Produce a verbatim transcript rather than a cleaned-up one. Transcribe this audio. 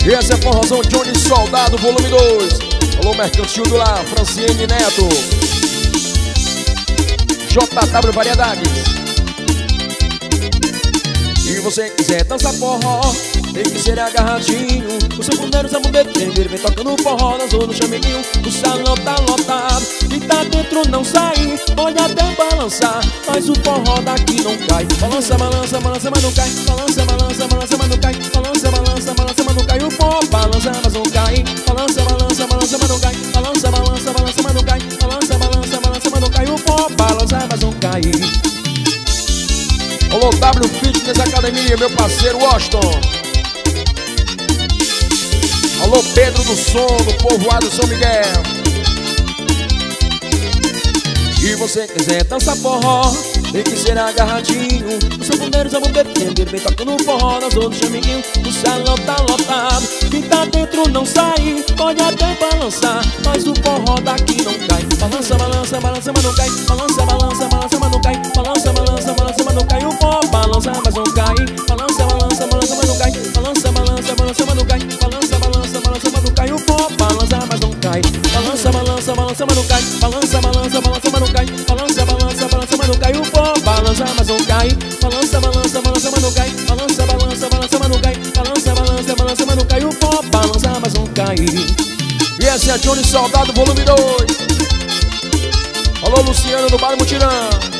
E esse é forrozão Johnny Soldado, volume dois. Alô, Mercantil do Lar, Franciene Neto, J W Variedades. Se você quiser dançar forró, tem que ser agarradinho. O seu punheiro, seu bombeiro, vem tocando forró na zona do chameguinho. O salão tá lotado e tá dentro não sai. Pode até balançar, mas o forró daqui não cai. Balança, balança, balança, mas não cai. Balança, balança, balança, mas não cai. Balança, balança, balança, mas não cai. O forró balança, mas não cai. Balança, balança, balança, mas não cai. Balança, balança, balança, mas não cai. Balança, balança, balança, mas não cai. O forró balança, mas não cai. Alô, W Fitness Academia, meu parceiro Washington. Alô, Pedro do Som, do povoado São Miguel. Se você quiser dançar forró, tem que ser agarradinho. O seu punheiro, seu bombeiro, vem tocando forró na zona do chameguinho. O salão tá lotado, quem tá dentro não sai. Pode até balançar, mas o forró daqui não cai. Balança, balança, balança, mas não cai. Balança, balança, balança, mas não cai. Balança, balança, balança, mas não cai. O forró balança, mas não cai. Balança, balança, balança, mas não cai. Balança, balança, balança, mas não cai. Balança, balança, balança, mas não cai. O forró balança, mas não cai. Balança, balança, balança, mas não cai. Balança, balança, balança, mas não cai. Balança, balança, balança, mas não cai. O forró balança, mas não cai. Balança, balança, balança, mas não cai. Balança, balança, balança, mas não cai. Balança, balança, balança, mas não cai. O forró balança, mas não cai. E esse é Johnny Soldado, volume dois. Alô, Luciano do Bar Mutirão.